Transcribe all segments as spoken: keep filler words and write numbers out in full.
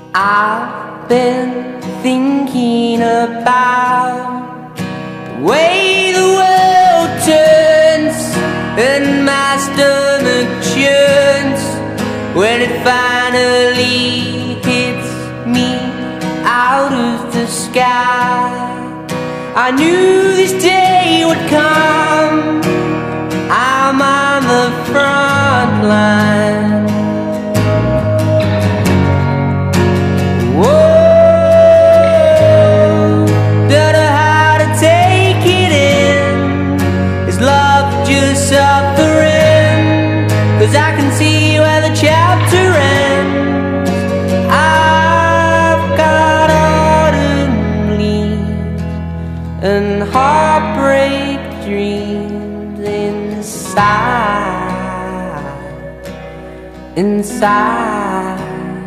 I've been thinking about the way the world turns and my stomach churns when it finally hits me out of the sky. I knew this day would come. I'm on the front line. Whoa, don't know how to take it in. Is love just suffering? 'Cause I can see where the chapter ends. I've got autumn leaves and heartbreak dreams inside, inside.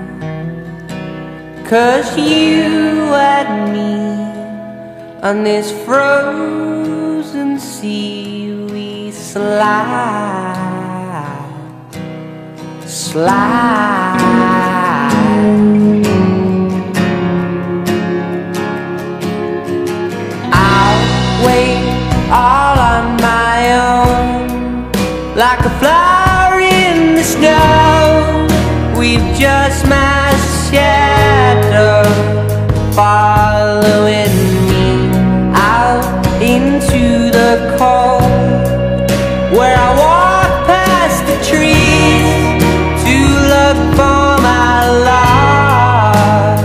'Cause you and me on this frozen sea, we slide, slide. I'll wait all on my own, like a flower in the snow, with just my shadow following me out into the cold, where I walk past the trees to look for my love.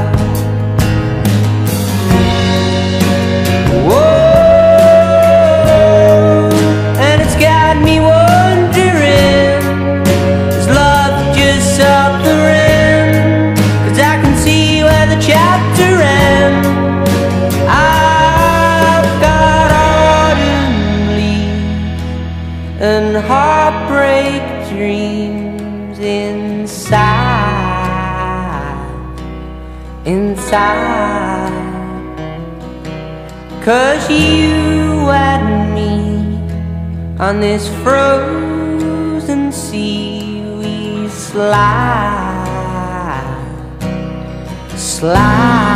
Whoa, and it's got me wondering, is love just suffering? 'Cause I can see where the chapter ends. I've got autumn leaves and heartbreak dreams inside, inside. 'Cause you and me on this frozen sea, we slide, slide.